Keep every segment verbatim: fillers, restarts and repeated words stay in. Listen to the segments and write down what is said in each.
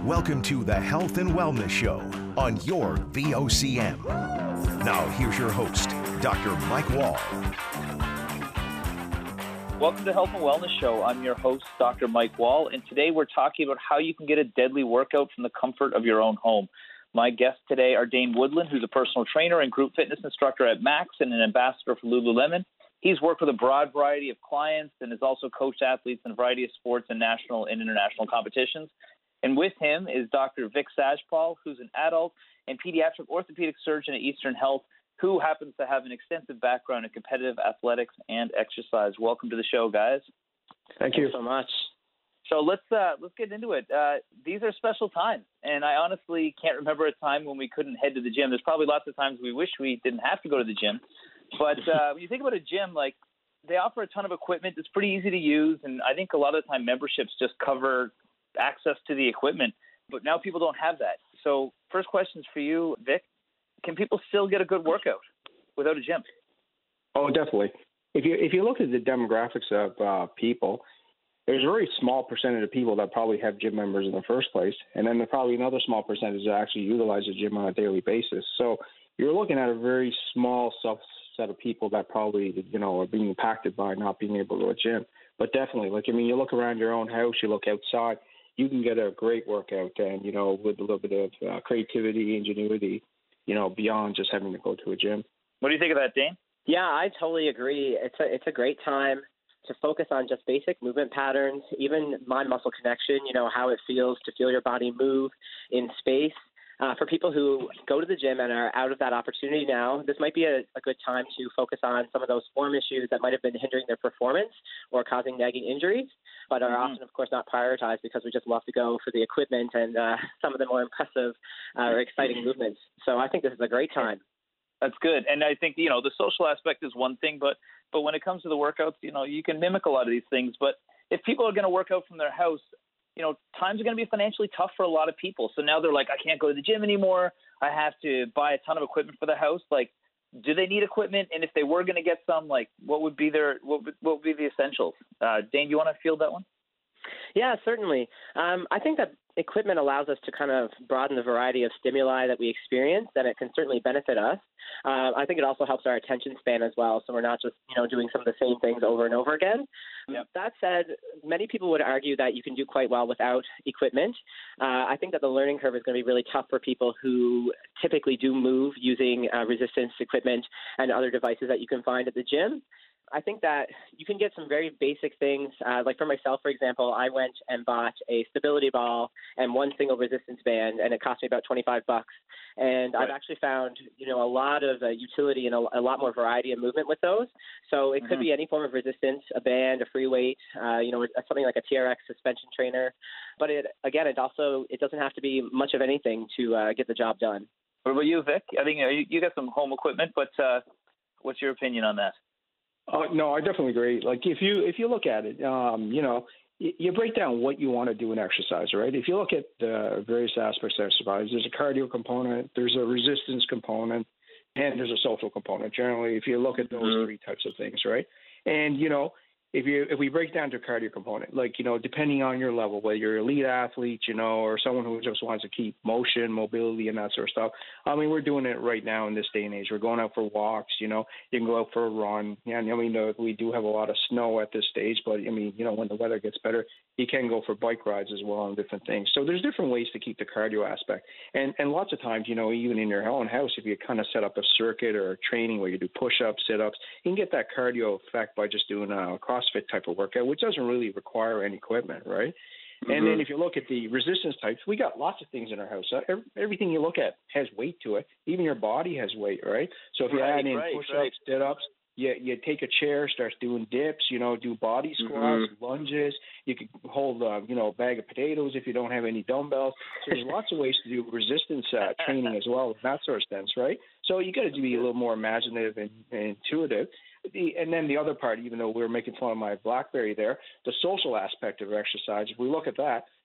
Welcome to the Health and Wellness Show on your V O C M. Now, here's your host, Doctor Mike Wall. Welcome to the Health and Wellness Show. I'm your host, Doctor Mike Wall, and today we're talking about how you can get a deadly workout from the comfort of your own home. My guests today are Dane Woodland, who's a personal trainer and group fitness instructor at Max and an ambassador for Lululemon. He's worked with a broad variety of clients and has also coached athletes in a variety of sports and national and international competitions. And with him is Doctor Vic Sajpal, who's an adult and pediatric orthopedic surgeon at Eastern Health, who happens to have an extensive background in competitive athletics and exercise. Welcome to the show, guys. Thank you so much. So let's uh, let's get into it. Uh, these are special times, and I honestly can't remember a time when we couldn't head to the gym. There's probably lots of times we wish we didn't have to go to the gym. But uh, when you think about a gym, like they offer a ton of equipment. It's pretty easy to use, and I think a lot of the time memberships just cover access to the equipment, but now people don't have that. So first question's for you, Vic. Can people still get a good workout without a gym? Oh, definitely. If you if you look at the demographics of uh, people, there's a very small percentage of people that probably have gym members in the first place, and then there's probably another small percentage that actually utilize the gym on a daily basis. So you're looking at a very small subset of people that probably, you know, are being impacted by not being able to go to a gym. But definitely, like, I mean, you look around your own house, you look outside, you can get a great workout, and, you know, with a little bit of uh, creativity, ingenuity, you know, beyond just having to go to a gym. What do you think of that, Dane? Yeah, I totally agree. It's a it's a great time to focus on just basic movement patterns, even mind muscle connection, you know, how it feels to feel your body move in space. Uh, for people who go to the gym and are out of that opportunity now, this might be a, a good time to focus on some of those form issues that might have been hindering their performance or causing nagging injuries, but are mm-hmm. often, of course, not prioritized because we just love to go for the equipment and uh, some of the more impressive uh, or exciting movements. So I think this is a great time. That's good. And I think, you know, the social aspect is one thing, but but when it comes to the workouts, you know, you can mimic a lot of these things. But if people are going to work out from their house, you know, times are going to be financially tough for a lot of people. So now they're like, I can't go to the gym anymore. I have to buy a ton of equipment for the house. Like, do they need equipment? And if they were going to get some, like, what would be their what would, what would be the essentials? Uh, Dane, you want to field that one? Yeah, certainly. Um, I think that equipment allows us to kind of broaden the variety of stimuli that we experience, and it can certainly benefit us. Uh, I think it also helps our attention span as well, so we're not just, you know, doing some of the same things over and over again. Yep. That said, many people would argue that you can do quite well without equipment. Uh, I think that the learning curve is going to be really tough for people who typically do move using uh, resistance equipment and other devices that you can find at the gym. I think that you can get some very basic things. Uh, like for myself, for example, I went and bought a stability ball and one single resistance band, and it cost me about twenty-five bucks. And right. I've actually found, you know, a lot of uh, utility and a, a lot more variety of movement with those. So it mm-hmm. could be any form of resistance, a band, a free weight, uh, you know, something like a T R X suspension trainer. But it, again, it also, it doesn't have to be much of anything to uh, get the job done. What about you, Vic? I think, you know, you, you got some home equipment, but uh, what's your opinion on that? Uh, no, I definitely agree. Like if you if you look at it, um, you know, you, you break down what you want to do in exercise, right? If you look at the various aspects of exercise, there's a cardio component, there's a resistance component, and there's a social component. Generally, if you look at those mm-hmm. three types of things, right? And you know, if you if we break down to cardio component, like, you know, depending on your level, whether you're an elite athlete, you know, or someone who just wants to keep motion, mobility, and that sort of stuff. I mean, we're doing it right now in this day and age. We're going out for walks, you know, you can go out for a run. Yeah, I mean, uh, we do have a lot of snow at this stage, but I mean, you know, when the weather gets better, you can go for bike rides as well and different things. So there's different ways to keep the cardio aspect. And and lots of times, you know, even in your own house, if you kind of set up a circuit or a training where you do push-ups, sit-ups, you can get that cardio effect by just doing a CrossFit type of workout, which doesn't really require any equipment, right? Mm-hmm. And then if you look at the resistance types, we got lots of things in our house. Uh, everything you look at has weight to it. Even your body has weight, right? So if you right, add in right, push-ups, right. sit-ups, you, you take a chair, start doing dips, you know, do body squats, mm-hmm. lunges. You can hold, uh, you know, a bag of potatoes if you don't have any dumbbells. So there's lots of ways to do resistance uh, training as well, that sort of sense, right? So you got to be a little more imaginative and, and intuitive. The, and then the other part, even though we were making fun of my BlackBerry there, the social aspect of exercise, if we look at that,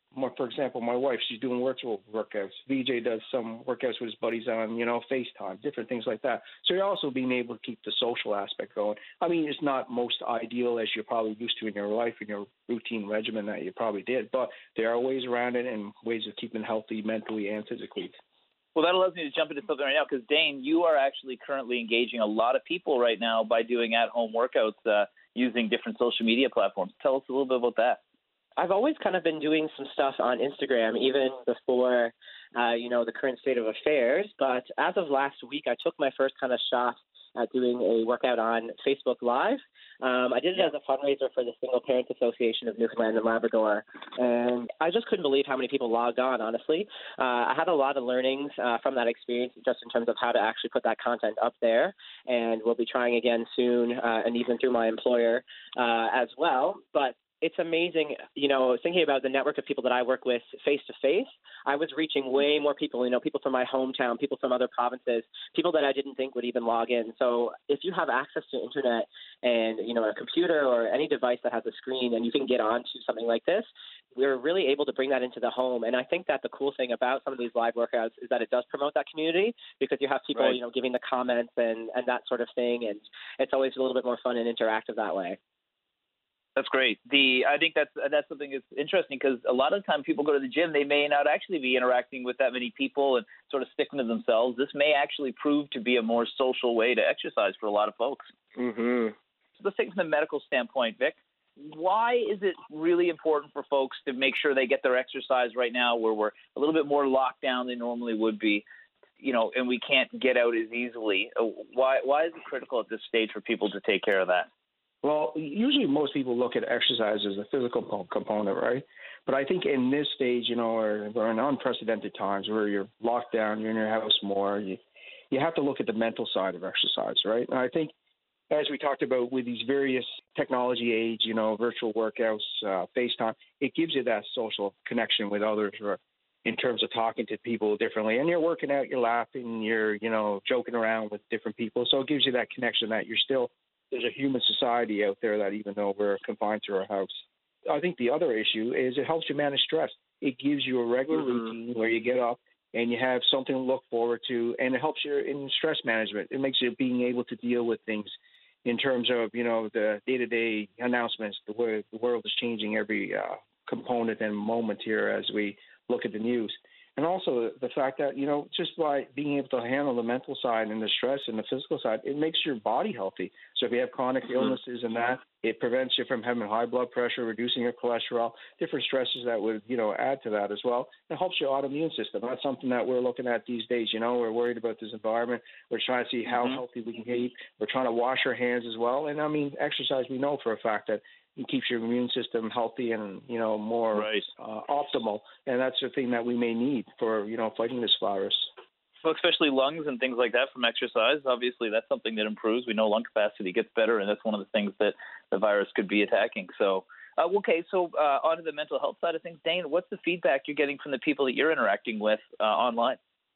my, for example, my wife, she's doing virtual workouts. V J does some workouts with his buddies on, you know, FaceTime, different things like that. So you're also being able to keep the social aspect going. I mean, it's not most ideal as you're probably used to in your life, in your routine regimen that you probably did, but there are ways around it and ways of keeping healthy mentally and physically. Well, that allows me to jump into something right now because, Dane, you are actually currently engaging a lot of people right now by doing at-home workouts uh, using different social media platforms. Tell us a little bit about that. I've always kind of been doing some stuff on Instagram, even before, uh, you know, the current state of affairs. But as of last week, I took my first kind of shot at doing a workout on Facebook Live. Um, I did it as a fundraiser for the Single Parents Association of Newfoundland and Labrador, and I just couldn't believe how many people logged on, honestly. Uh, I had a lot of learnings uh, from that experience just in terms of how to actually put that content up there, and we'll be trying again soon, uh, and even through my employer uh, as well. But it's amazing, you know, thinking about the network of people that I work with face-to-face, I was reaching way more people, you know, people from my hometown, people from other provinces, people that I didn't think would even log in. So if you have access to internet and, you know, a computer or any device that has a screen and you can get onto something like this, we're really able to bring that into the home. And I think that the cool thing about some of these live workouts is that it does promote that community because you have people, right. you know, giving the comments and, and that sort of thing. And it's always a little bit more fun and interactive that way. That's great. The I think that's that's something that's interesting because a lot of the time people go to the gym, they may not actually be interacting with that many people and sort of sticking to themselves. This may actually prove to be a more social way to exercise for a lot of folks. Mm-hmm. So let's take from the medical standpoint, Vic. Why is it really important for folks to make sure they get their exercise right now where we're a little bit more locked down than normally would be, you know, and we can't get out as easily? Why why is it critical at this stage for people to take care of that? Well, usually most people look at exercise as a physical component, right? But I think in this stage, you know, we're, we're in unprecedented times where you're locked down, you're in your house more. You, you have to look at the mental side of exercise, right? And I think as we talked about with these various technology age, you know, virtual workouts, uh, FaceTime, it gives you that social connection with others or in terms of talking to people differently. And you're working out, you're laughing, you're, you know, joking around with different people. So it gives you that connection that you're still there's a human society out there that even though we're confined to our house. I think the other issue is it helps you manage stress. It gives you a regular mm-hmm. routine where you get up and you have something to look forward to, and it helps you in stress management. It makes you being able to deal with things in terms of, you know, the day-to-day announcements, the way the world is changing every uh, component and moment here as we look at the news. And also the fact that, you know, just by being able to handle the mental side and the stress and the physical side, it makes your body healthy. So if you have chronic illnesses and that, it prevents you from having high blood pressure, reducing your cholesterol, different stresses that would, you know, add to that as well. It helps your autoimmune system. That's something that we're looking at these days. You know, we're worried about this environment. We're trying to see how mm-hmm. healthy we can keep. We're trying to wash our hands as well. And, I mean, exercise, we know for a fact that it keeps your immune system healthy and, you know, more right. uh, optimal. And that's the thing that we may need for, you know, fighting this virus. Well, especially lungs and things like that from exercise. Obviously, that's something that improves. We know lung capacity gets better, and that's one of the things that the virus could be attacking. So, uh, okay, so uh, on to the mental health side of things. Dane, what's the feedback you're getting from the people that you're interacting with uh, online?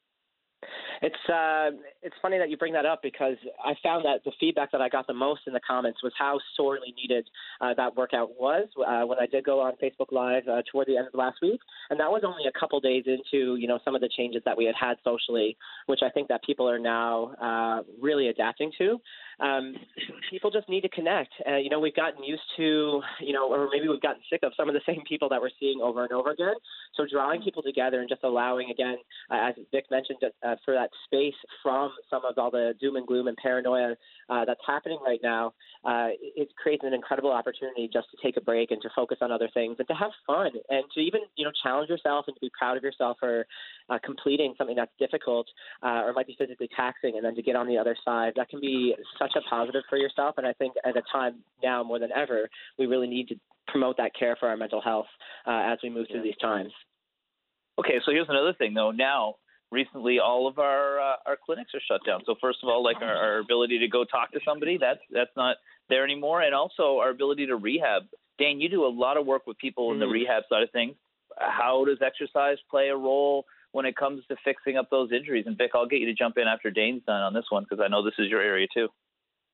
It's uh, it's funny that you bring that up because I found that the feedback that I got the most in the comments was how sorely needed uh, that workout was uh, when I did go on Facebook Live uh, toward the end of last week. And that was only a couple days into, you know, some of the changes that we had had socially, which I think that people are now uh, really adapting to. Um, people just need to connect. Uh, you know, we've gotten used to, you know, or maybe we've gotten sick of some of the same people that we're seeing over and over again. So drawing people together and just allowing, again, uh, as Vic mentioned, uh, for that space from some of all the doom and gloom and paranoia uh, that's happening right now, uh, it creates an incredible opportunity just to take a break and to focus on other things and to have fun and to even, you know, challenge yourself and to be proud of yourself for uh, completing something that's difficult uh, or might be physically taxing, and then to get on the other side. That can be such a positive for yourself. And I think at a time now more than ever, we really need to promote that care for our mental health uh, as we move through these times. Okay, so here's another thing, though. Now, recently, all of our uh, our clinics are shut down. So first of all, like our, our ability to go talk to somebody, that's that's not there anymore, and also our ability to rehab. Dane, you do a lot of work with people mm-hmm. in the rehab side of things. How does exercise play a role when it comes to fixing up those injuries? And Vic, I'll get you to jump in after Dane's done on this one because I know this is your area too.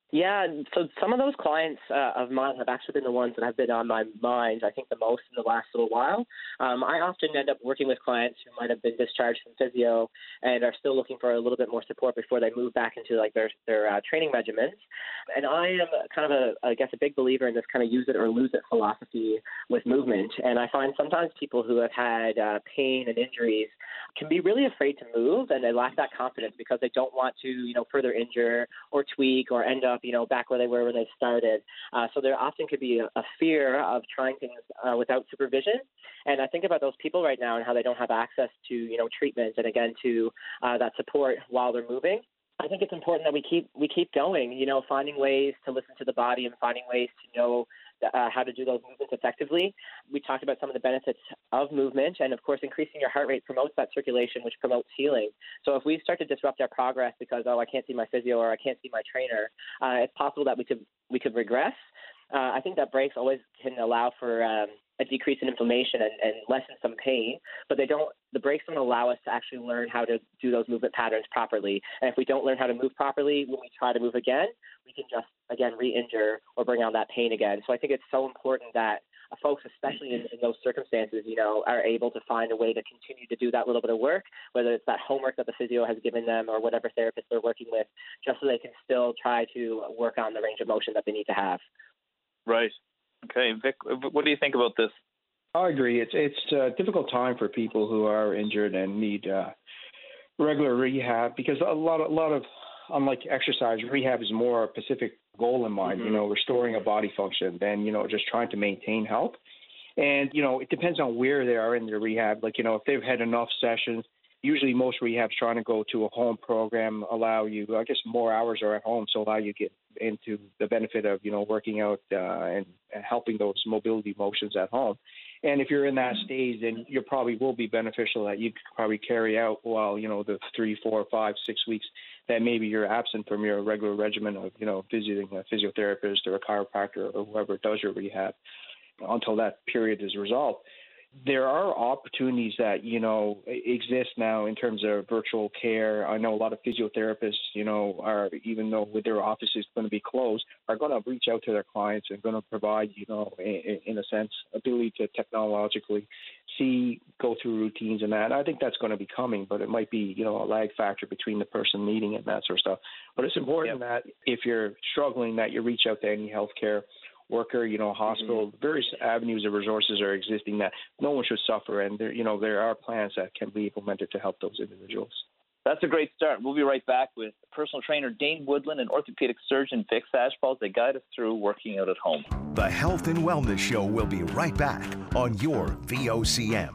Yeah, so some of those clients uh, of mine have actually been the ones that have been on my mind, I think, the most in the last little while. Um, I often end up working with clients who might have been discharged from physio and are still looking for a little bit more support before they move back into like their their uh, training regimens. And I am kind of a, I guess, a big believer in this kind of use it or lose it philosophy with movement. And I find sometimes people who have had uh, pain and injuries can be really afraid to move, and they lack that confidence because they don't want to, you know, further injure or tweak or end up, you know, back where they were when they started. Uh, so there often could be a, a fear of trying things uh, without supervision. And I think about those people right now and how they don't have access to, you know, treatment and again to uh, that support while they're moving. I think it's important that we keep we keep going, you know, finding ways to listen to the body and finding ways to know uh, how to do those movements effectively. We talked about some of the benefits of movement, and of course, increasing your heart rate promotes that circulation, which promotes healing. So if we start to disrupt our progress because, oh, I can't see my physio or I can't see my trainer, uh, it's possible that we could we could regress. Uh, I think that breaks always can allow for um, a decrease in inflammation and, and lessen some pain, but they don't. The breaks don't allow us to actually learn how to do those movement patterns properly. And if we don't learn how to move properly, when we try to move again, we can just again re-injure or bring on that pain again. So I think it's so important that uh, folks, especially in, in those circumstances, you know, are able to find a way to continue to do that little bit of work, whether it's that homework that the physio has given them or whatever therapist they're working with, just so they can still try to work on the range of motion that they need to have. Right. Okay, Vic, what do you think about this? I agree. It's it's a difficult time for people who are injured and need uh, regular rehab because a lot of, a lot of unlike exercise, rehab is more a specific goal in mind. Mm-hmm. You know, restoring a body function than you know just trying to maintain health. And you know, it depends on where they are in their rehab. Like you know, if they've had enough sessions. Usually most rehabs trying to go to a home program allow you, I guess, more hours are at home, so allow you to get into the benefit of, you know, working out uh, and, and helping those mobility motions at home. And if you're in that stage, then you probably will be beneficial that you could probably carry out while, you know, the three, four, five, six weeks that maybe you're absent from your regular regimen of, you know, visiting a physiotherapist or a chiropractor or whoever does your rehab until that period is resolved. There are opportunities that, you know, exist now in terms of virtual care. I know a lot of physiotherapists, you know, are, even though with their offices going to be closed, are going to reach out to their clients and going to provide, you know, in, in a sense, ability to technologically see, go through routines and that. I think that's going to be coming, but it might be, you know, a lag factor between the person needing it and that sort of stuff. But it's important yep. that if you're struggling, that you reach out to any healthcare worker, you know, hospital, mm-hmm. various avenues of resources are existing that no one should suffer. And there, you know, there are plans that can be implemented to help those individuals. That's a great start. We'll be right back with personal trainer Dane Woodland and orthopedic surgeon Vic Sashpal as they guide us through working out at home. The Health and Wellness Show will be right back on your V O C M.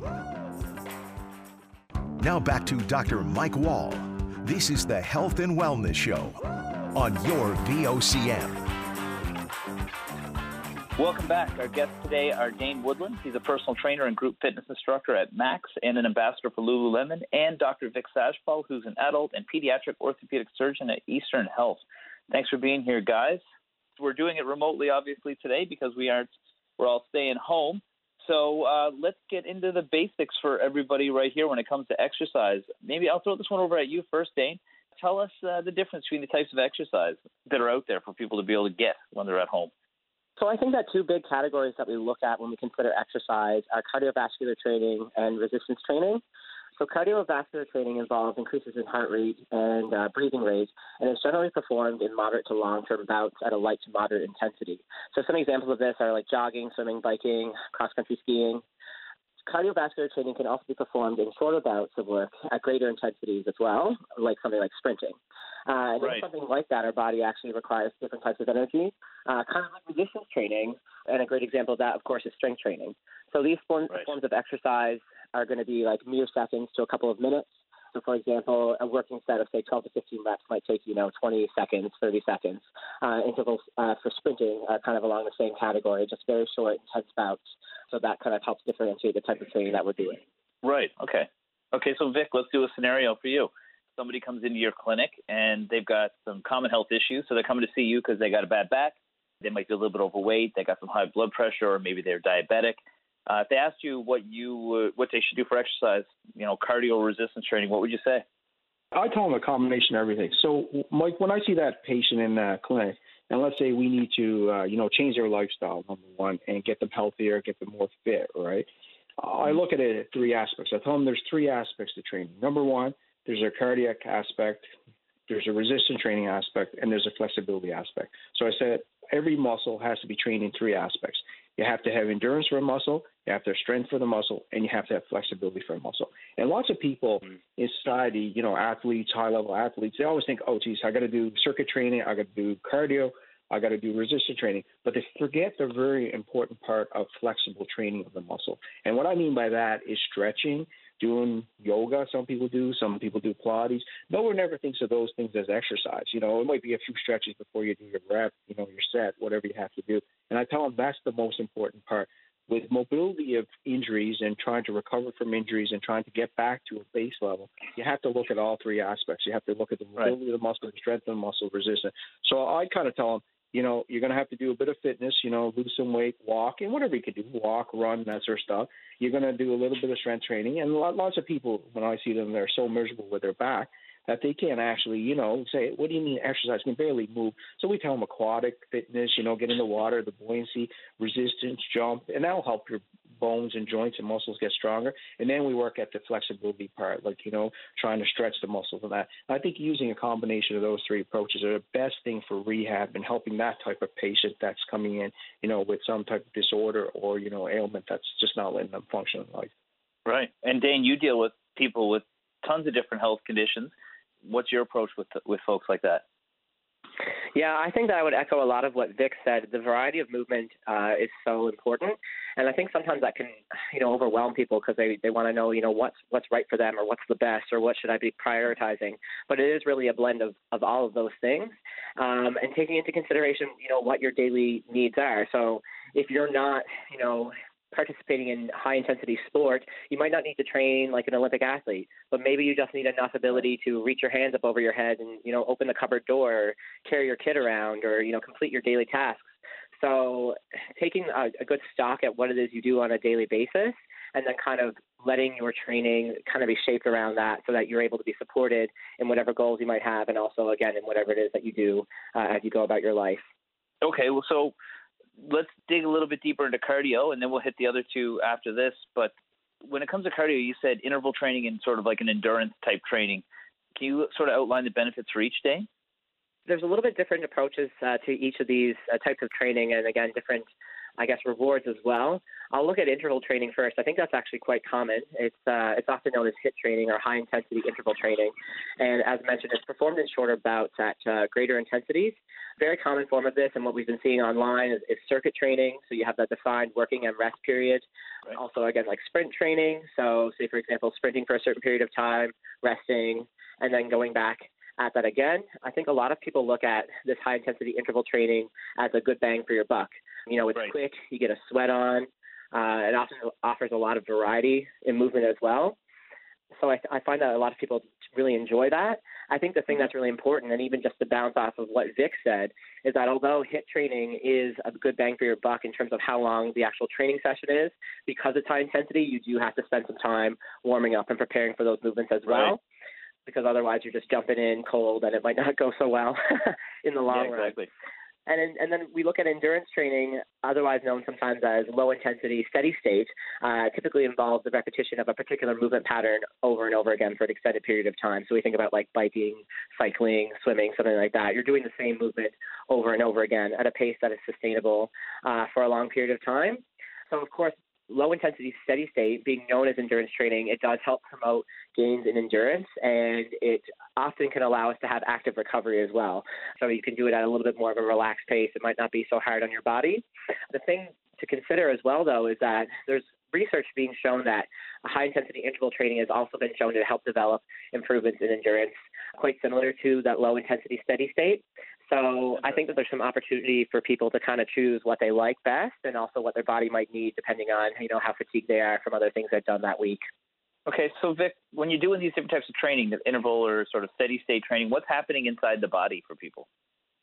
Now back to Doctor Mike Wall. This is the Health and Wellness Show on your V O C M. Welcome back. Our guests today are Dane Woodland. He's a personal trainer and group fitness instructor at Max and an ambassador for Lululemon, and Doctor Vic Sashpal, who's an adult and pediatric orthopedic surgeon at Eastern Health. Thanks for being here, guys. We're doing it remotely, obviously, today because we aren't, we're all staying home. So uh, let's get into the basics for everybody right here when it comes to exercise. Maybe I'll throw this one over at you first, Dane. Tell us uh, the difference between the types of exercise that are out there for people to be able to get when they're at home. So I think that two big categories that we look at when we consider exercise are cardiovascular training and resistance training. So cardiovascular training involves increases in heart rate and uh, breathing rate, and is generally performed in moderate to long-term bouts at a light to moderate intensity. So some examples of this are like jogging, swimming, biking, cross-country skiing. Cardiovascular training can also be performed in shorter bouts of work at greater intensities as well, like something like sprinting. Uh, and right. in something like that, our body actually requires different types of energy, uh, kind of like resistance training. And a great example of that, of course, is strength training. So these forms, right. forms of exercise are going to be like mere seconds to a couple of minutes. So, for example, a working set of, say, twelve to fifteen reps might take, you know, twenty seconds, thirty seconds. Uh, intervals uh, for sprinting are kind of along the same category, just very short, intense bouts. So that kind of helps differentiate the type of training that we're doing. Right. Okay. Okay, so, Vic, let's do a scenario for you. Somebody comes into your clinic and they've got some common health issues, so they're coming to see you because they got a bad back. They might be a little bit overweight. They got some high blood pressure, or maybe they're diabetic. Uh, if they asked you what you uh, what they should do for exercise, you know, cardio resistance training, what would you say? I tell them a combination of everything. So, Mike, when I see that patient in the clinic, and let's say we need to, uh, you know, change their lifestyle, number one, and get them healthier, get them more fit, right? Uh, I look at it at three aspects. I tell them there's three aspects to training. Number one, there's a cardiac aspect, there's a resistance training aspect, and there's a flexibility aspect. So I said every muscle has to be trained in three aspects. You have to have endurance for a muscle, you have to have strength for the muscle, and you have to have flexibility for a muscle. And lots of people in society, you know, athletes, high-level athletes, they always think, oh, geez, I got to do circuit training, I got to do cardio, I got to do resistance training. But they forget the very important part of flexible training of the muscle. And what I mean by that is stretching, doing yoga. Some people do. Some people do Pilates. No one ever thinks of those things as exercise. You know, it might be a few stretches before you do your rep, you know, your set, whatever you have to do. And I tell them that's the most important part. With mobility of injuries and trying to recover from injuries and trying to get back to a base level, you have to look at all three aspects. You have to look at the mobility right. of the muscle, the strength of the muscle, resistance. So I kind of tell them, you know, you're going to have to do a bit of fitness, you know, lose some weight, walk, and whatever you can do, walk, run, that sort of stuff. You're going to do a little bit of strength training. And lots of people, when I see them, they're so miserable with their back that they can't actually, you know, say, what do you mean exercise? Can barely move. So we tell them aquatic fitness, you know, get in the water, the buoyancy, resistance, jump, and that will help your bones and joints and muscles get stronger. And then we work at the flexibility part, like, you know, trying to stretch the muscles and that. I think using a combination of those three approaches are the best thing for rehab and helping that type of patient that's coming in, you know, with some type of disorder or, you know, ailment that's just not letting them function in life. Right. And Dane, you deal with people with tons of different health conditions. What's your approach with with folks like that? Yeah, I think that I would echo a lot of what Vic said. The variety of movement uh, is so important, and I think sometimes that can, you know, overwhelm people because they, they want to know, you know, what's what's right for them or what's the best or what should I be prioritizing. But it is really a blend of, of all of those things, um, and taking into consideration, you know, what your daily needs are. So if you're not, you know, participating in high-intensity sport, you might not need to train like an Olympic athlete, but maybe you just need enough ability to reach your hands up over your head and, you know, open the cupboard door, or carry your kid around, or, you know, complete your daily tasks. So taking a, a good stock at what it is you do on a daily basis, and then kind of letting your training kind of be shaped around that so that you're able to be supported in whatever goals you might have, and also, again, in whatever it is that you do uh, as you go about your life. Okay, well, so let's dig a little bit deeper into cardio, and then we'll hit the other two after this. But when it comes to cardio, you said interval training and sort of like an endurance type training. Can you sort of outline the benefits for each day? There's a little bit different approaches uh, to each of these uh, types of training, and again, different, I guess, rewards as well. I'll look at interval training first. I think that's actually quite common. It's uh, it's often known as HIIT training, or high intensity interval training. And as mentioned, it's performed in shorter bouts at uh, greater intensities. Very common form of this, and what we've been seeing online is, is circuit training. So you have that defined working and rest period. Right. Also, again, like sprint training. So say, for example, sprinting for a certain period of time, resting, and then going back at that again. I think a lot of people look at this high intensity interval training as a good bang for your buck. You know, it's right. quick, you get a sweat on. Uh, it often offers a lot of variety in movement as well. So I, I find that a lot of people really enjoy that. I think the thing that's really important, and even just to bounce off of what Vic said, is that although HIIT training is a good bang for your buck in terms of how long the actual training session is, because it's high intensity, you do have to spend some time warming up and preparing for those movements as well. Right. Because otherwise you're just jumping in cold and it might not go so well in the long yeah, exactly. run. And in, and then we look at endurance training, otherwise known sometimes as low-intensity steady state, uh, typically involves the repetition of a particular movement pattern over and over again for an extended period of time. So we think about like biking, cycling, swimming, something like that. You're doing the same movement over and over again at a pace that is sustainable uh, for a long period of time. So, of course, low-intensity steady state, being known as endurance training, it does help promote gains in endurance, and it often can allow us to have active recovery as well. So you can do it at a little bit more of a relaxed pace. It might not be so hard on your body. The thing to consider as well, though, is that there's research being shown that high-intensity interval training has also been shown to help develop improvements in endurance, quite similar to that low-intensity steady state. So I think that there's some opportunity for people to kind of choose what they like best, and also what their body might need depending on, you know, how fatigued they are from other things they've done that week. Okay, so Vic, when you're doing these different types of training, the interval or sort of steady state training, what's happening inside the body for people?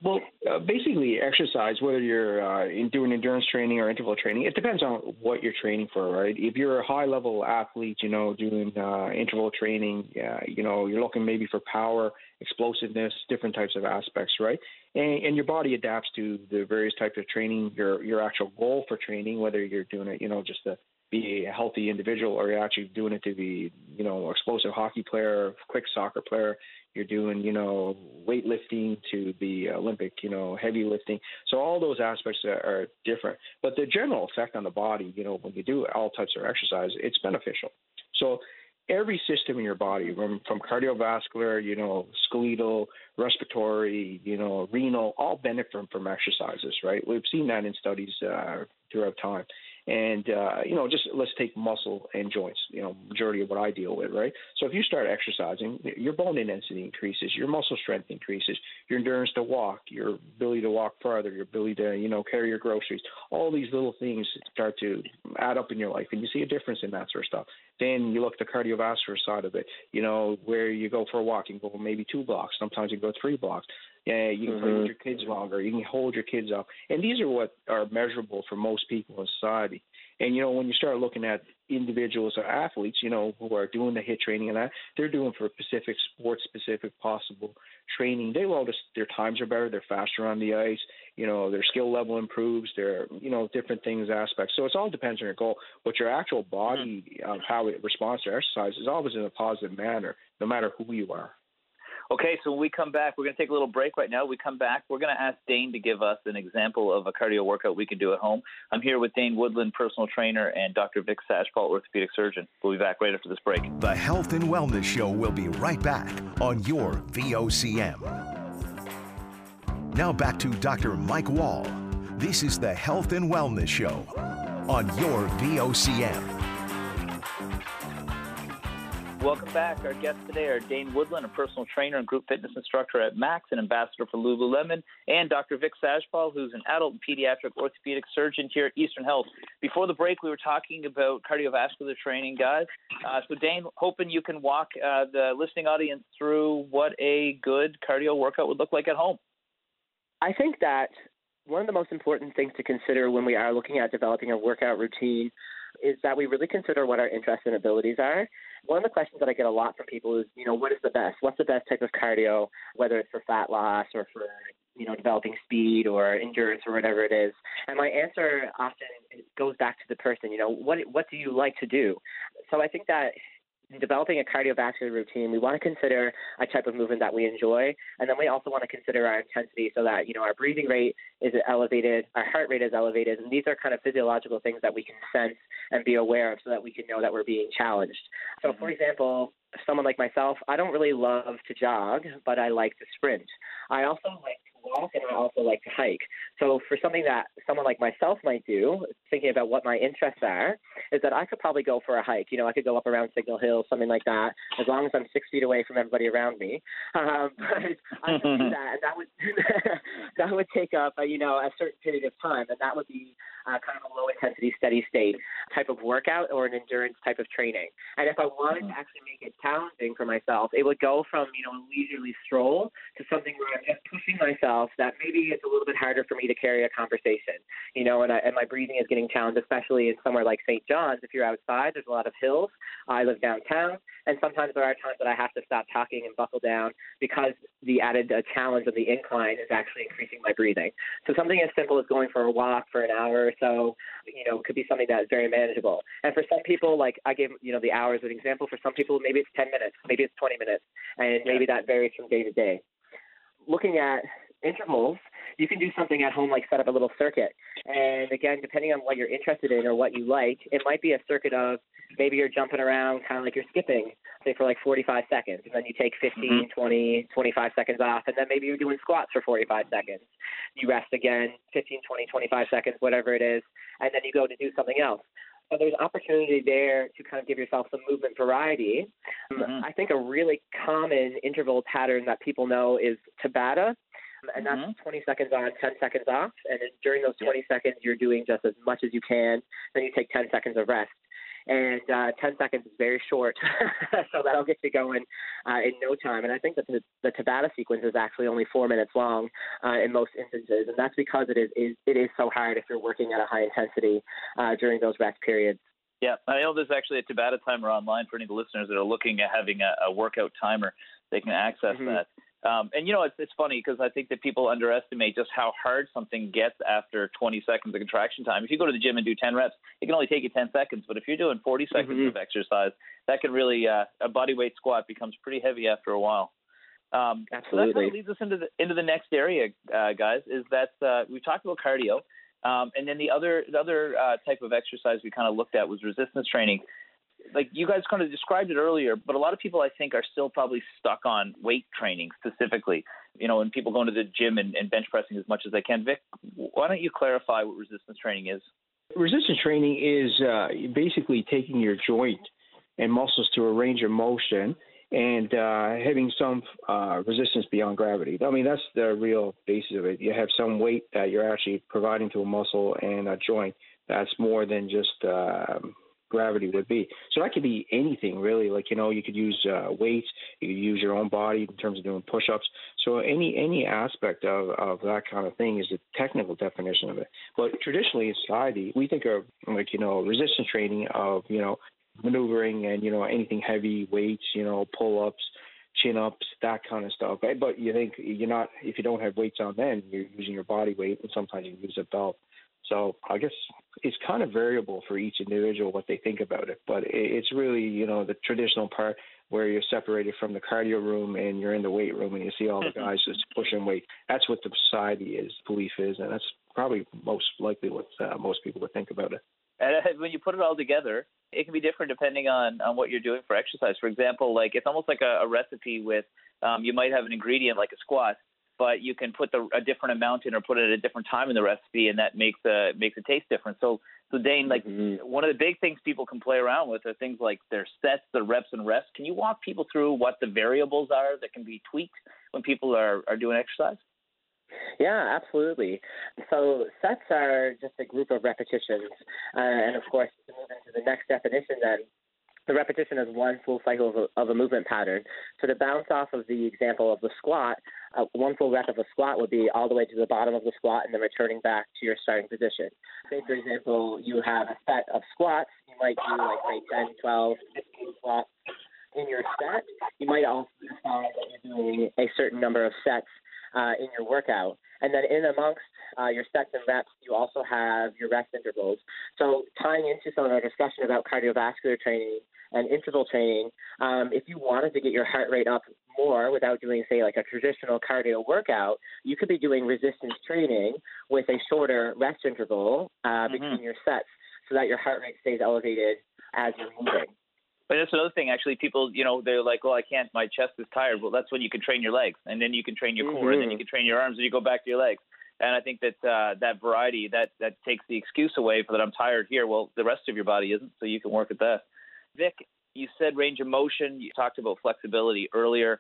Well, uh, basically, exercise, whether you're uh, in doing endurance training or interval training, it depends on what you're training for, right? If you're a high-level athlete, you know, doing uh, interval training, uh, you know, you're looking maybe for power, explosiveness, different types of aspects, right? And, and your body adapts to the various types of training, your your actual goal for training, whether you're doing it, you know, just to be a healthy individual or you're actually doing it to be, you know, explosive hockey player, quick soccer player. You're doing, you know, weightlifting to the Olympic, you know, heavy lifting. So all those aspects are, are different. But the general effect on the body, you know, when you do all types of exercise, it's beneficial. So every system in your body, from, from cardiovascular, you know, skeletal, respiratory, you know, renal, all benefit from, from exercises, right? We've seen that in studies uh, throughout time. And, uh, you know, just let's take muscle and joints, you know, majority of what I deal with, right? So if you start exercising, your bone density increases, your muscle strength increases, your endurance to walk, your ability to walk farther, your ability to, you know, carry your groceries, all these little things start to add up in your life, and you see a difference in that sort of stuff. Then you look at the cardiovascular side of it, you know, where you go for a walk, you can go maybe two blocks, sometimes you go three blocks. Yeah, you can mm-hmm. play with your kids longer. You can hold your kids up. And these are what are measurable for most people in society. And, you know, when you start looking at individuals or athletes, you know, who are doing the H I I T training and that, they're doing for specific sport-specific possible training. They all just, their times are better. They're faster on the ice. You know, their skill level improves. Their, you know, different things, aspects. So it all depends on your goal. But your actual body, um, how it responds to exercise is always in a positive manner, no matter who you are. Okay, so when we come back, we're going to take a little break right now. We come back, we're going to ask Dane to give us an example of a cardio workout we can do at home. I'm here with Dane Woodland, personal trainer, and Doctor Vic Sajpal, orthopedic surgeon. We'll be back right after this break. The Health and Wellness Show will be right back on your V O C M. Now back to Doctor Mike Wall. This is the Health and Wellness Show on your V O C M. Welcome back. Our guests today are Dane Woodland, a personal trainer and group fitness instructor at Max, an ambassador for Lululemon, and Doctor Vic Sajpal, who's an adult and pediatric orthopedic surgeon here at Eastern Health. Before the break, we were talking about cardiovascular training, guys. Uh, so, Dane, hoping you can walk uh, the listening audience through what a good cardio workout would look like at home. I think that one of the most important things to consider when we are looking at developing a workout routine is that we really consider what our interests and abilities are. One of the questions that I get a lot from people is, you know, what is the best? What's the best type of cardio, whether it's for fat loss or for, you know, developing speed or endurance or whatever it is? And my answer often goes back to the person, you know, what what do you like to do? So I think that in developing a cardiovascular routine, we want to consider a type of movement that we enjoy, and then we also want to consider our intensity so that, you know, our breathing rate is elevated, our heart rate is elevated, and these are kind of physiological things that we can sense and be aware of so that we can know that we're being challenged. So, for example, someone like myself, I don't really love to jog, but I like to sprint. I also like to walk, and I also like to hike. So for something that someone like myself might do, thinking about what my interests are, is that I could probably go for a hike. You know, I could go up around Signal Hill, something like that, as long as I'm six feet away from everybody around me. Um, but I could do that, and that would that would take up, uh, you know, a certain period of time, and that would be uh, kind of a low-intensity, steady-state type of workout or an endurance type of training. And if I wanted to actually make it challenging for myself, it would go from, you know, a leisurely stroll to something where I'm just pushing myself that maybe it's a little bit harder for me to carry a conversation, you know, and, I, and my breathing is getting challenged, especially in somewhere like Saint John's. If you're outside, there's a lot of hills. I live downtown, and sometimes there are times that I have to stop talking and buckle down because the added uh, challenge of the incline is actually increasing my breathing. So something as simple as going for a walk for an hour or so, you know, could be something that is very manageable. And for some people, like I gave, you know, the hours as an example, for some people, maybe it's ten minutes, maybe it's twenty minutes, and maybe that varies from day to day. Looking at intervals, you can do something at home like set up a little circuit. And again, depending on what you're interested in or what you like, it might be a circuit of maybe you're jumping around kind of like you're skipping, say for like forty-five seconds, and then you take fifteen, mm-hmm. twenty, twenty-five seconds off, and then maybe you're doing squats for forty-five seconds. You rest again, fifteen, twenty, twenty-five seconds, whatever it is, and then you go to do something else. So there's opportunity there to kind of give yourself some movement variety. Mm-hmm. I think a really common interval pattern that people know is Tabata, and that's mm-hmm. twenty seconds on, ten seconds off. And then during those twenty yep. seconds, you're doing just as much as you can. Then you take ten seconds of rest. And uh, ten seconds is very short, so that'll get you going uh, in no time. And I think that the, the Tabata sequence is actually only four minutes long uh, in most instances, and that's because it is, is it is so hard if you're working at a high intensity uh, during those rest periods. Yeah, I know there's actually a Tabata timer online for any of the listeners that are looking at having a, a workout timer. They can access Mm-hmm. that. Um, and, you know, it's, it's funny because I think that people underestimate just how hard something gets after twenty seconds of contraction time. If you go to the gym and do ten reps, it can only take you ten seconds. But if you're doing forty seconds Mm-hmm. of exercise, that can really uh, – a body weight squat becomes pretty heavy after a while. Um, Absolutely. So that kind of leads us into the, into the next area, uh, guys, is that uh, we've talked about cardio. Um, and then the other the other uh, type of exercise we kind of looked at was resistance training. Like you guys kind of described it earlier, but a lot of people I think are still probably stuck on weight training specifically. You know, when people go into the gym and, and bench pressing as much as they can. Vic, why don't you clarify what resistance training is? Resistance training is uh, basically taking your joint and muscles to a range of motion and uh, having some uh, resistance beyond gravity. I mean, that's the real basis of it. You have some weight that you're actually providing to a muscle and a joint that's more than just uh, gravity would be. So that could be anything, really. Like, you know, you could use uh, weights, you could use your own body in terms of doing push-ups. So any any aspect of, of that kind of thing is a technical definition of it. But traditionally in society, we think of, like, you know, resistance training of, you know, maneuvering and, you know, anything heavy, weights, you know, pull-ups, chin-ups, that kind of stuff. But you think you're not, if you don't have weights on then, you're using your body weight, and sometimes you use a belt. So I guess it's kind of variable for each individual what they think about it. But it's really, you know, the traditional part where you're separated from the cardio room and you're in the weight room and you see all the guys just pushing weight. That's what the society is, belief is, and that's probably most likely what uh, most people would think about it. And when you put it all together, it can be different depending on, on what you're doing for exercise. For example, like it's almost like a, a recipe with um, you might have an ingredient like a squat, but you can put the, a different amount in or put it at a different time in the recipe, and that makes a makes it taste different. So, so Dane, like mm-hmm. one of the big things people can play around with are things like their sets, the reps and rests. Can you walk people through what the variables are that can be tweaked when people are, are doing exercise? Yeah, absolutely. So sets are just a group of repetitions. Uh, and, of course, to move into the next definition then, the repetition is one full cycle of a, of a movement pattern. So to bounce off of the example of the squat, uh, one full rep of a squat would be all the way to the bottom of the squat and then returning back to your starting position. Say, for example, you have a set of squats. You might do, like, say, ten, twelve, fifteen squats in your set. You might also decide that you're doing a certain number of sets Uh, in your workout. And then in amongst uh, your sets and reps, you also have your rest intervals. So tying into some of our discussion about cardiovascular training and interval training, um, if you wanted to get your heart rate up more without doing, say, like a traditional cardio workout, you could be doing resistance training with a shorter rest interval uh, mm-hmm. between your sets so that your heart rate stays elevated as you're moving. But that's another thing, actually. People, you know, they're like, well, I can't, my chest is tired. Well, that's when you can train your legs, and then you can train your core, mm-hmm. and then you can train your arms, and you go back to your legs. And I think that uh, that variety, that, that takes the excuse away for that I'm tired here. Well, the rest of your body isn't, so you can work at that. Vic, you said range of motion. You talked about flexibility earlier.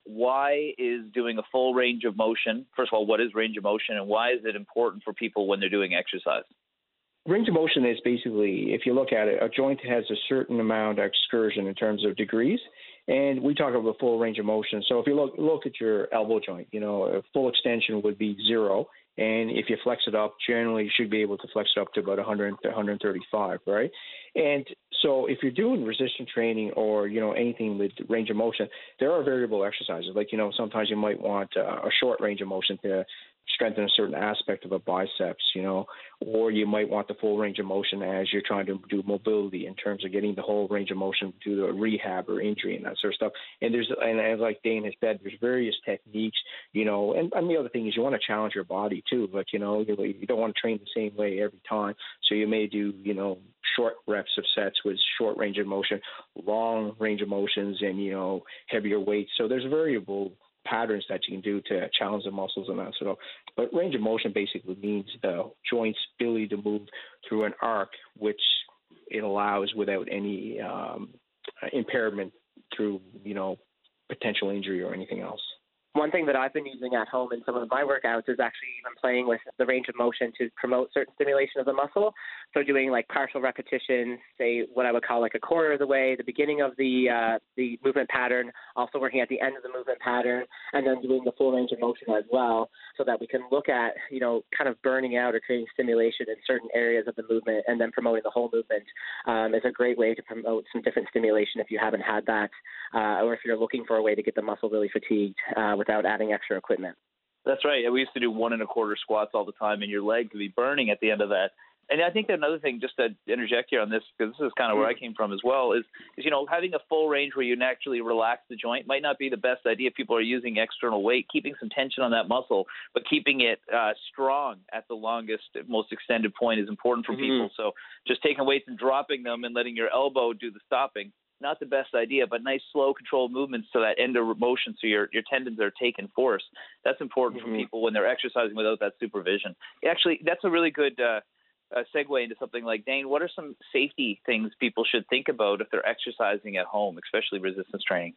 Why is doing a full range of motion? First of all, what is range of motion, and why is it important for people when they're doing exercise? Range of motion is basically, if you look at it, a joint has a certain amount of excursion in terms of degrees, and we talk about full range of motion. So if you look look at your elbow joint, you know, a full extension would be zero, and if you flex it up, generally you should be able to flex it up to about one hundred, one thirty-five, right? And so if you're doing resistance training or, you know, anything with range of motion, there are variable exercises. Like, you know, sometimes you might want uh, a short range of motion to strengthen a certain aspect of a biceps, you know, or you might want the full range of motion as you're trying to do mobility in terms of getting the whole range of motion to the rehab or injury and that sort of stuff. And there's, and as like Dane has said, there's various techniques, you know, and, and the other thing is you want to challenge your body too. Like, you know, you, you don't want to train the same way every time. So you may do, you know, short reps of sets with short range of motion, long range of motions, and, you know, heavier weights. So there's variable patterns that you can do to challenge the muscles and that sort of. But range of motion basically means the joint's ability to move through an arc, which it allows without any um, impairment through, you know, potential injury or anything else. One thing that I've been using at home in some of my workouts is actually even playing with the range of motion to promote certain stimulation of the muscle. So doing like partial repetitions, say what I would call like a quarter of the way, the beginning of the uh, the movement pattern, also working at the end of the movement pattern, and then doing the full range of motion as well, so that we can look at, you know, kind of burning out or creating stimulation in certain areas of the movement and then promoting the whole movement um, is a great way to promote some different stimulation if you haven't had that, uh, or if you're looking for a way to get the muscle really fatigued uh, without adding extra equipment. That's right. We used to do one and a quarter squats all the time, and your leg could be burning at the end of that. And I think that another thing, just to interject here on this, because this is kind of where I came from as well, is, is, you know, having a full range where you naturally relax the joint might not be the best idea if people are using external weight. Keeping some tension on that muscle, but keeping it uh, strong at the longest, most extended point is important for mm-hmm. people. So just taking weights and dropping them and letting your elbow do the stopping, not the best idea, but nice, slow, controlled movements so that end of motion, so your, your tendons are taking force. That's important mm-hmm. for people when they're exercising without that supervision. Actually, that's a really good uh, uh, segue into something like, Dane, what are some safety things people should think about if they're exercising at home, especially resistance training?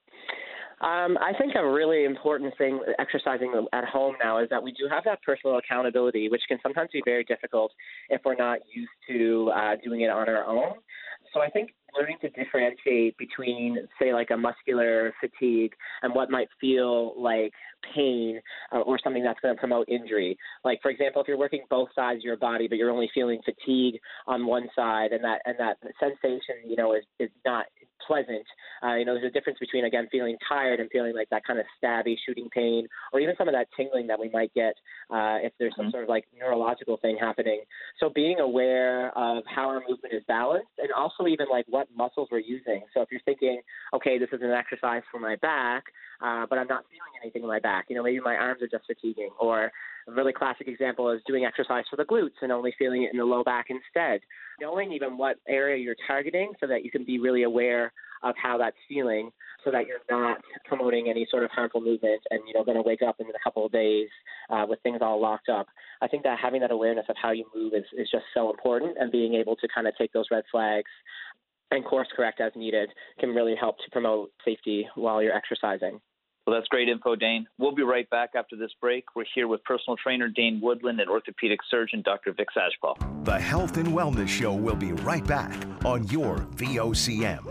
Um, I think a really important thing exercising at home now is that we do have that personal accountability, which can sometimes be very difficult if we're not used to uh, doing it on our own. So I think learning to differentiate between, say, like a muscular fatigue and what might feel like pain uh, or something that's going to promote injury. Like, for example, if you're working both sides of your body, but you're only feeling fatigue on one side, and that and that sensation, you know, is, is not pleasant. Uh, you know, there's a difference between, again, feeling tired and feeling like that kind of stabby shooting pain, or even some of that tingling that we might get uh, if there's some mm-hmm. sort of like neurological thing happening. So being aware of how our movement is balanced, and also even like what muscles we're using. So if you're thinking, okay, this is an exercise for my back, uh, but I'm not feeling anything in my back, you know, maybe my arms are just fatiguing. Or a really classic example is doing exercise for the glutes and only feeling it in the low back instead. Knowing even what area you're targeting so that you can be really aware of how that's feeling, so that you're not promoting any sort of harmful movement and, you know, going to wake up in a couple of days uh, with things all locked up. I think that having that awareness of how you move is, is just so important, and being able to kind of take those red flags and course correct as needed can really help to promote safety while you're exercising. Well, that's great info, Dane. We'll be right back after this break. We're here with personal trainer Dane Woodland and orthopedic surgeon Doctor Vic Sajpal. The Health and Wellness Show will be right back on your V O C M.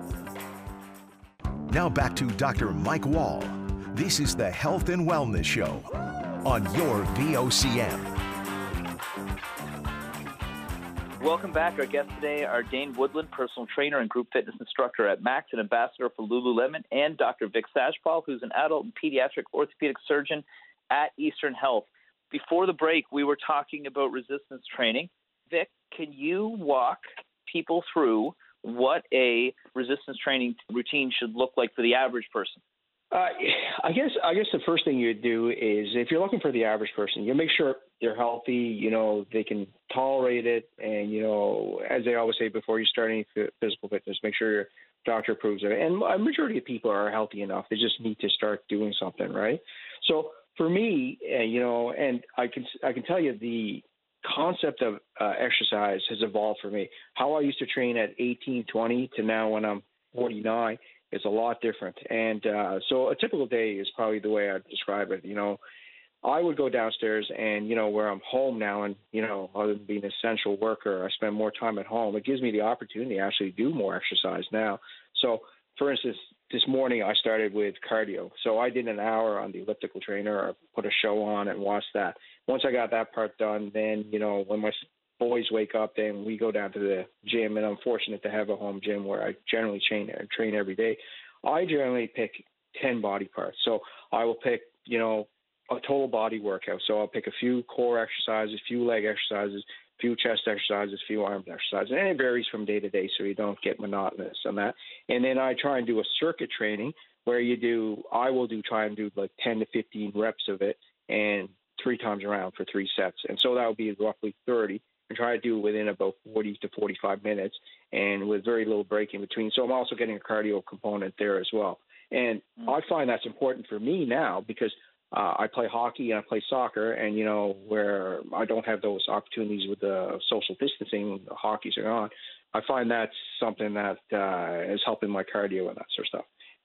Now back to Doctor Mike Wall. This is the Health and Wellness Show on your V O C M. Welcome back. Our guests today are Dane Woodland, personal trainer and group fitness instructor at Max and ambassador for Lululemon, and Doctor Vic Sajpal, who's an adult and pediatric orthopedic surgeon at Eastern Health. Before the break, we were talking about resistance training. Vic, can you walk people through what a resistance training routine should look like for the average person? Uh, I guess I guess the first thing you do is, if you're looking for the average person, you make sure they're healthy, you know, they can tolerate it, and, you know, as they always say, before you start any physical fitness, make sure your doctor approves it. And a majority of people are healthy enough; they just need to start doing something, right? So for me, uh, you know, and I can I can tell you the concept of uh, exercise has evolved for me. How I used to train at eighteen, twenty to now when I'm forty-nine is a lot different. And uh, so a typical day is probably the way I'd describe it. You know, I would go downstairs and, you know, where I'm home now, and, you know, other than being an essential worker, I spend more time at home. It gives me the opportunity to actually do more exercise now. So, for instance, this morning I started with cardio. So I did an hour on the elliptical trainer. I put a show on and watched that. Once I got that part done, then, you know, when my boys wake up, then we go down to the gym, and I'm fortunate to have a home gym where I generally train train every day. I generally pick ten body parts. So I will pick, you know, a total body workout. So I'll pick a few core exercises, a few leg exercises, a few chest exercises, a few arm exercises. And it varies from day to day, so you don't get monotonous on that. And then I try and do a circuit training where you do, I will do try and do like ten to fifteen reps of it, and three times around for three sets. And so that would be roughly thirty. And try to do it within about forty to forty-five minutes, and with very little break in between. So I'm also getting a cardio component there as well. And mm-hmm. I find that's important for me now, because uh, I play hockey and I play soccer, and, you know, where I don't have those opportunities with the social distancing, the hockeys are on. I find that's something that uh, is helping my cardio and that sort of stuff.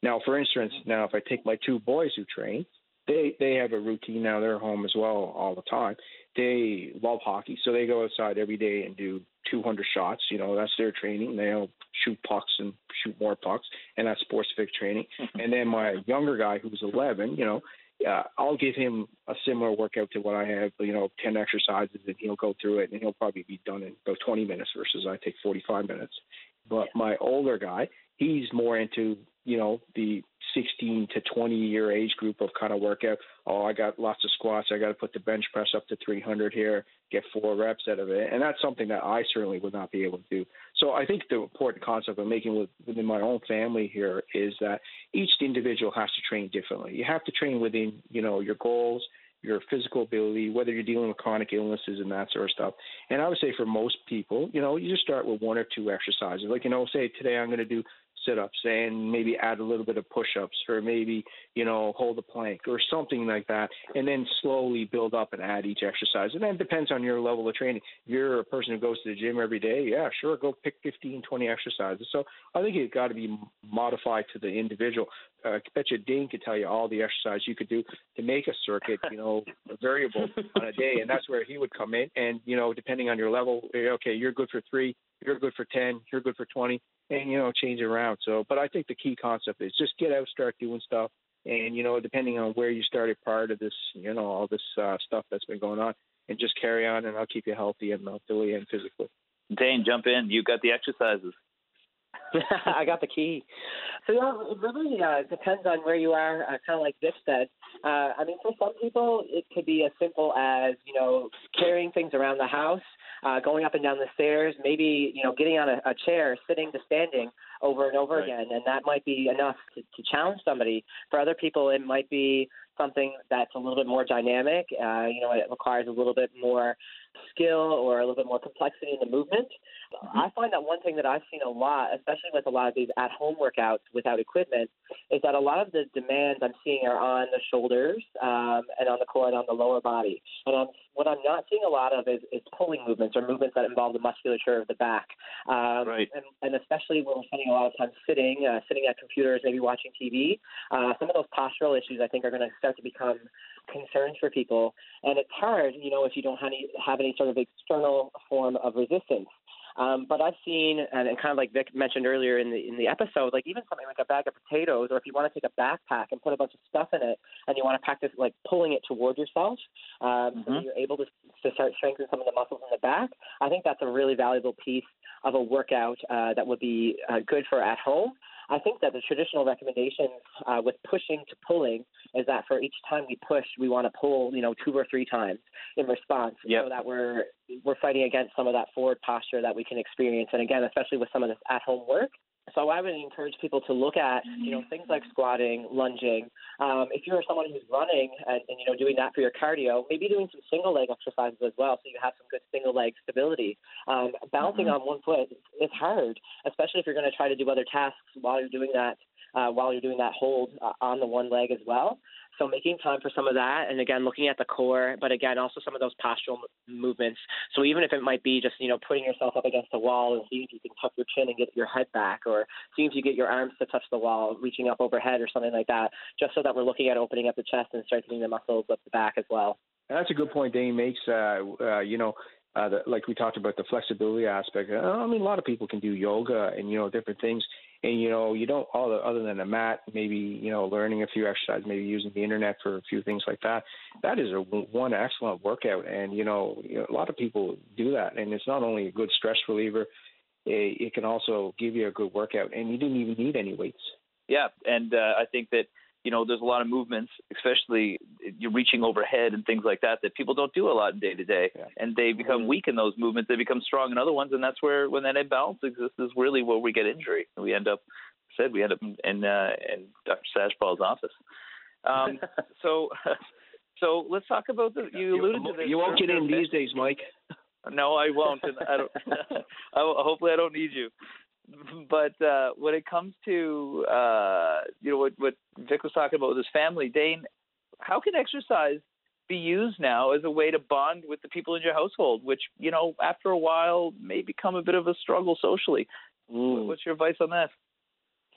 Now, for instance, now if I take my two boys who train, they they have a routine now. They're home as well all the time. They love hockey, so they go outside every day and do two hundred shots. You know, that's their training. They'll shoot pucks and shoot more pucks, and that's sports-specific training. And then my younger guy, who's eleven, you know, uh, I'll give him a similar workout to what I have, you know, ten exercises, and he'll go through it, and he'll probably be done in about twenty minutes versus I take forty-five minutes. But my older guy, he's more into, you know, the sixteen to twenty year age group of kind of workout. Oh, I got lots of squats. I got to put the bench press up to three hundred here, get four reps out of it. And that's something that I certainly would not be able to do. So I think the important concept I'm making with, within my own family here is that each individual has to train differently. You have to train within, you know, your goals, your physical ability, whether you're dealing with chronic illnesses and that sort of stuff. And I would say for most people, you know, you just start with one or two exercises. Like, you know, say today I'm going to do sit-ups and maybe add a little bit of push-ups, or maybe, you know, hold a plank or something like that, and then slowly build up and add each exercise. And then it depends on your level of training. If you're a person who goes to the gym every day, yeah, sure, go pick fifteen, twenty exercises. So I think it's got to be modified to the individual. Uh, I bet you Dane could tell you all the exercise you could do to make a circuit, you know, a variable on a day, and that's where he would come in. And, you know, depending on your level, okay, you're good for three, you're good for ten, you're good for twenty, and, you know, change it around. So, but I think the key concept is just get out, start doing stuff. And, you know, depending on where you started prior to this, you know, all this uh, stuff that's been going on, and just carry on, and I'll keep you healthy and mentally and physically. Dane, jump in. You got the exercises. I got the key. So, yeah, it really uh, depends on where you are, uh, kind of like Vic said. Uh, I mean, for some people, it could be as simple as, you know, carrying things around the house, uh, going up and down the stairs, maybe, you know, getting on a, a chair, sitting to standing over and over right. again. And that might be enough to, to challenge somebody. For other people, it might be something that's a little bit more dynamic. Uh, you know, it requires a little bit more skill or a little bit more complexity in the movement. Mm-hmm. I find that one thing that I've seen a lot, especially with a lot of these at-home workouts without equipment, is that a lot of the demands I'm seeing are on the shoulders um, and on the core and on the lower body. And I'm, what I'm not seeing a lot of is, is pulling movements or movements that involve the musculature of the back. Um, right. and, and especially when we're spending a lot of time sitting, uh, sitting at computers, maybe watching T V, uh, some of those postural issues I think are going to start to become concerns for people. And it's hard, you know, if you don't have any, have any sort of external form of resistance. Um, but I've seen, and, and kind of like Vic mentioned earlier in the in the episode, like even something like a bag of potatoes, or if you want to take a backpack and put a bunch of stuff in it, and you want to practice like pulling it toward yourself, um, mm-hmm. so you're able to to start strengthening some of the muscles in the back. I think that's a really valuable piece of a workout uh, that would be uh, good for at home. I think that the traditional recommendation uh, with pushing to pulling is that for each time we push, we want to pull, you know, two or three times in response, yep. so that we're we're fighting against some of that forward posture that we can experience. And again, especially with some of this at-home work. So I would encourage people to look at, you know, things like squatting, lunging. Um, if you're someone who's running and, and, you know, doing that for your cardio, maybe doing some single leg exercises as well, so you have some good single leg stability. Um, balancing mm-hmm. on one foot is hard, especially if you're going to try to do other tasks while you're doing that, uh, while you're doing that hold uh, on the one leg as well. So making time for some of that, and again, looking at the core, but again, also some of those postural m- movements. So even if it might be just, you know, putting yourself up against a wall and seeing if you can tuck your chin and get your head back, or seeing if you get your arms to touch the wall, reaching up overhead or something like that, just so that we're looking at opening up the chest and strengthening the muscles of the back as well. And that's a good point Dane makes. Uh, uh, you know, uh, the, like we talked about the flexibility aspect. Uh, I mean, a lot of people can do yoga and, you know, different things. And, you know, you don't, all the, other than a mat, maybe, you know, learning a few exercises, maybe using the internet for a few things like that. That is a one excellent workout. And, you know, you know, a lot of people do that. And it's not only a good stress reliever, it, it can also give you a good workout. And you didn't even need any weights. Yeah. And uh, I think that, you know, there's a lot of movements, especially you're reaching overhead and things like that, that people don't do a lot day to day. And they become mm-hmm. weak in those movements. They become strong in other ones. And that's where, when that imbalance exists, is really where we get injury. We end up, said, we end up in, in, uh, in Doctor Sashpal's office. Um, so, so let's talk about the, you alluded you, to this. You won't get in these days, Mike. No, I won't. And I don't, I, hopefully I don't need you. But uh, when it comes to, uh, you know, what, what Vic was talking about with his family, Dane, how can exercise be used now as a way to bond with the people in your household, which, you know, after a while may become a bit of a struggle socially? Mm. What's your advice on that?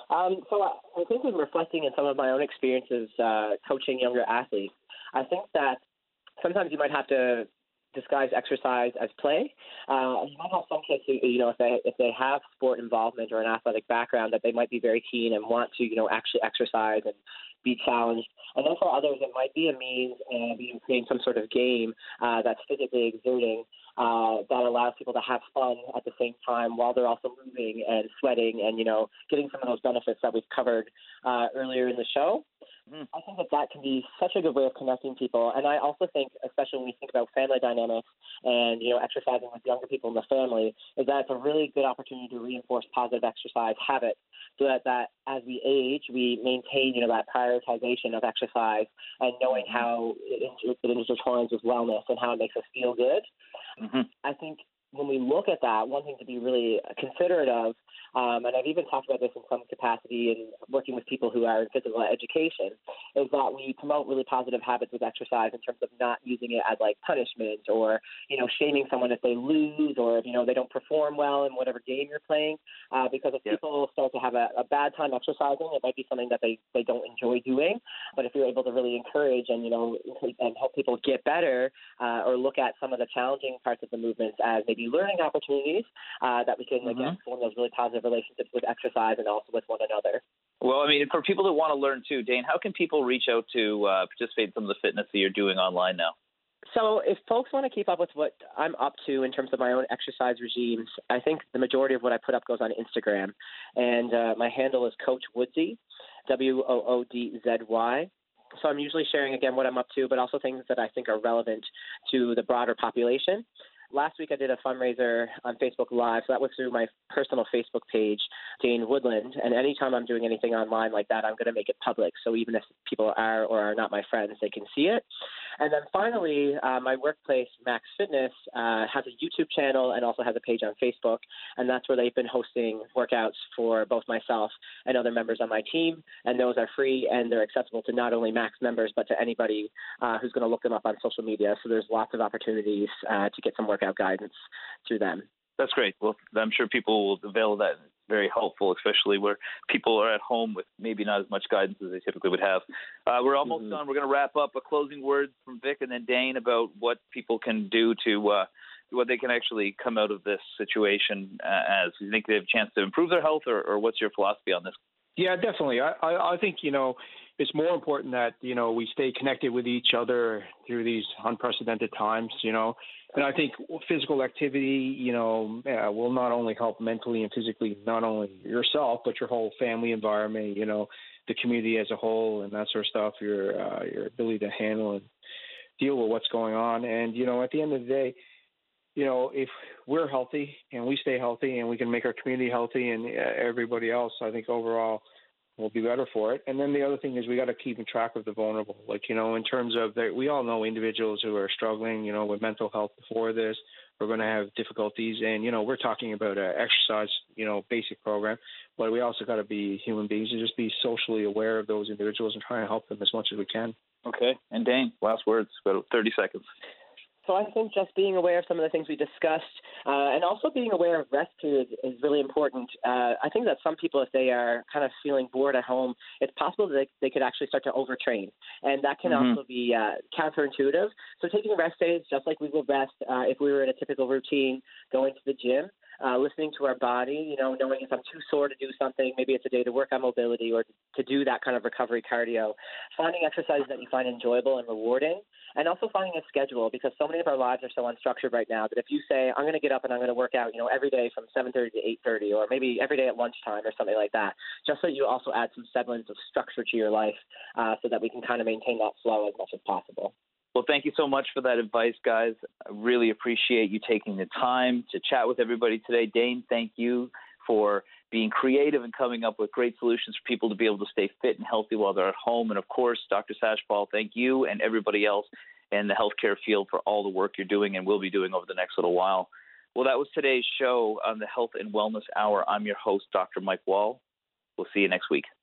Um, so I, I think in reflecting in some of my own experiences uh, coaching younger athletes, I think that sometimes you might have to disguise exercise as play. Uh, you might have some kids who, you know, if they if they have sport involvement or an athletic background, that they might be very keen and want to, you know, actually exercise and be challenged. And then for others, it might be a means of you know, creating some sort of game uh, that's physically exerting uh, that allows people to have fun at the same time while they're also moving and sweating and, you know, getting some of those benefits that we've covered uh, earlier in the show. Mm. I think that that can be such a good way of connecting people. And I also think, especially when we think about family dynamics and, you know, exercising with younger people in the family, is that it's a really good opportunity to reinforce positive exercise habits so that, that as we age, we maintain, you know, that prioritization of exercise and knowing how it, it intertwines with wellness and how it makes us feel good. Mm-hmm. I think when we look at that, one thing to be really considerate of, um, and I've even talked about this in some capacity in working with people who are in physical education, is that we promote really positive habits with exercise in terms of not using it as like punishment or, you know, shaming someone if they lose or if, you know, they don't perform well in whatever game you're playing. Uh, because if yep. people start to have a, a bad time exercising, it might be something that they, they don't enjoy doing. But if you're able to really encourage and, you know, and help people get better uh, or look at some of the challenging parts of the movements as maybe learning opportunities uh, that we can, mm-hmm. again, form those really positive relationships with exercise and also with one another. Well, I mean, for people that want to learn too, Dane, how can people reach out to uh, participate in some of the fitness that you're doing online now? So if folks want to keep up with what I'm up to in terms of my own exercise regimes, I think the majority of what I put up goes on Instagram. And uh, my handle is Coach Woodsy, W O O D Z Y. So I'm usually sharing, again, what I'm up to, but also things that I think are relevant to the broader population. Last week I did a fundraiser on Facebook Live, so that was through my personal Facebook page, Dane Woodland, and anytime I'm doing anything online like that, I'm going to make it public, so even if people are or are not my friends, they can see it. And then finally, uh, my workplace, Max Fitness, uh, has a YouTube channel and also has a page on Facebook, and that's where they've been hosting workouts for both myself and other members on my team, and those are free and they're accessible to not only Max members, but to anybody uh, who's going to look them up on social media, so there's lots of opportunities uh, to get some work workout guidance through them. That's great. Well, I'm sure people will avail of that. It's very helpful, especially where people are at home with maybe not as much guidance as they typically would have. Uh, we're almost mm-hmm. done. We're going to wrap up. A closing word from Vic and then Dane about what people can do to uh, what they can actually come out of this situation uh, as. Do you think they have a chance to improve their health, or, or what's your philosophy on this? Yeah, definitely. I, I, I think, you know, it's more important that, you know, we stay connected with each other through these unprecedented times, you know. And I think physical activity, you know, uh, will not only help mentally and physically, not only yourself, but your whole family environment, you know, the community as a whole and that sort of stuff, your uh, your ability to handle and deal with what's going on. And, you know, at the end of the day, you know, if we're healthy and we stay healthy and we can make our community healthy and everybody else, I think overall we'll be better for it. And then the other thing is we got to keep track of the vulnerable. Like, you know, in terms of that, we all know individuals who are struggling, you know, with mental health before this, we're going to have difficulties. And, you know, we're talking about an exercise, you know, basic program, but we also got to be human beings and just be socially aware of those individuals and try and help them as much as we can. Okay. And Dane, last words, about thirty seconds. So I think just being aware of some of the things we discussed uh, and also being aware of rest periods is really important. Uh, I think that some people, if they are kind of feeling bored at home, it's possible that they, they could actually start to overtrain. And that can mm-hmm. also be uh, counterintuitive. So taking rest days, just like we would rest uh, if we were in a typical routine, going to the gym, Uh, listening to our body, you know, knowing if I'm too sore to do something, maybe it's a day to work on mobility or to do that kind of recovery cardio, finding exercises that you find enjoyable and rewarding, and also finding a schedule, because so many of our lives are so unstructured right now that if you say, I'm going to get up and I'm going to work out, you know, every day from seven thirty to eight thirty, or maybe every day at lunchtime or something like that, just so you also add some semblance of structure to your life uh, so that we can kind of maintain that flow as much as possible. Well, thank you so much for that advice, guys. I really appreciate you taking the time to chat with everybody today. Dane, thank you for being creative and coming up with great solutions for people to be able to stay fit and healthy while they're at home. And, of course, Doctor Sashpal, thank you and everybody else in the healthcare field for all the work you're doing and will be doing over the next little while. Well, that was today's show on the Health and Wellness Hour. I'm your host, Doctor Mike Wall. We'll see you next week.